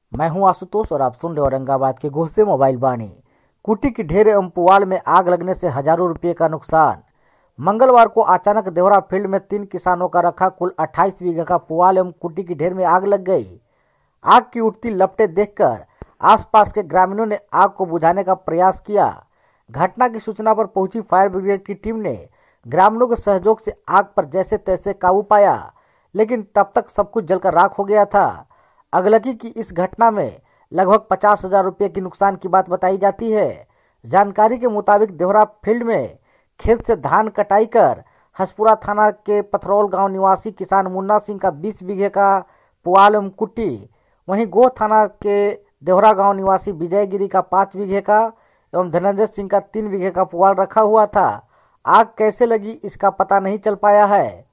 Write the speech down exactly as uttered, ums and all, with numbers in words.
मैं हूं आशुतोष और आप सुन रहे औरंगाबाद के गोसे मोबाइल वाणी। कुटी की ढेर एवं पुआल में आग लगने से हजारों रुपये का नुकसान। मंगलवार को अचानक देवरा फील्ड में तीन किसानों का रखा कुल अट्ठाईस बीघा का पुआल एवं कुटी की ढेर में आग लग गई। आग की उठती लपटें देखकर आसपास के ग्रामीणों ने आग को बुझाने का प्रयास किया। घटना की सूचना पर पहुंची फायर ब्रिगेड की टीम ने ग्रामीणों के सहयोग से आग पर जैसे तैसे काबू पाया, लेकिन तब तक सब कुछ जलकर राख हो गया था। अगलगी की इस घटना में लगभग पचास हजार रुपये की नुकसान की बात बताई जाती है। जानकारी के मुताबिक देवरा फील्ड में खेत से धान कटाई कर हसपुरा थाना के पथरौल गांव निवासी किसान मुन्ना सिंह का बीस बीघे का पुआल एवं कुट्टी, वहीं गोह थाना के देवरा गांव निवासी विजय गिरी का पाँच बीघे का एवं धनंजय सिंह का तीन बीघे का पुआल रखा हुआ था। आग कैसे लगी इसका पता नहीं चल पाया है।